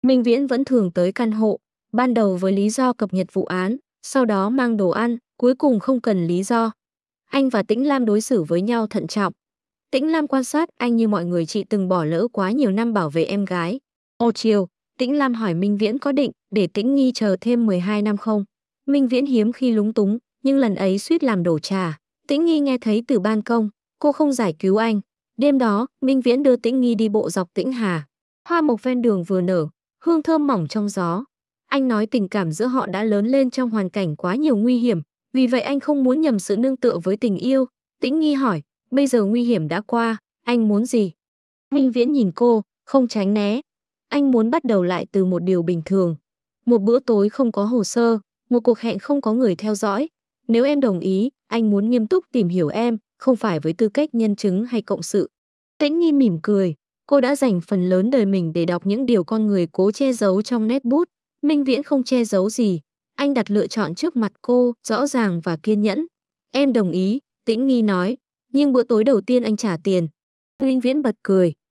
Minh Viễn vẫn thường tới căn hộ, ban đầu với lý do cập nhật vụ án, sau đó mang đồ ăn, cuối cùng không cần lý do. Anh và Tĩnh Lam đối xử với nhau thận trọng. Tĩnh Lam quan sát anh như mọi người chị từng bỏ lỡ quá nhiều năm bảo vệ em gái. Chiều, Tĩnh Lam hỏi Minh Viễn có định để Tĩnh Nghi chờ thêm 12 năm không? Minh Viễn hiếm khi lúng túng, nhưng lần ấy suýt làm đổ trà. Tĩnh Nghi nghe thấy từ ban công, cô không giải cứu anh. Đêm đó, Minh Viễn đưa Tĩnh Nghi đi bộ dọc Tĩnh Hà. Hoa mộc ven đường vừa nở, hương thơm mỏng trong gió. Anh nói tình cảm giữa họ đã lớn lên trong hoàn cảnh quá nhiều nguy hiểm, vì vậy anh không muốn nhầm sự nương tựa với tình yêu. Tĩnh Nghi hỏi, bây giờ nguy hiểm đã qua, anh muốn gì? Minh Viễn nhìn cô, không tránh né. Anh muốn bắt đầu lại từ một điều bình thường. Một bữa tối không có hồ sơ, một cuộc hẹn không có người theo dõi. Nếu em đồng ý, anh muốn nghiêm túc tìm hiểu em, không phải với tư cách nhân chứng hay cộng sự. Tĩnh Nghi mỉm cười. Cô đã dành phần lớn đời mình để đọc những điều con người cố che giấu trong nét bút. Minh Viễn không che giấu gì. Anh đặt lựa chọn trước mặt cô, rõ ràng và kiên nhẫn. Em đồng ý, Tĩnh Nghi nói. Nhưng bữa tối đầu tiên anh trả tiền. Minh Viễn bật cười.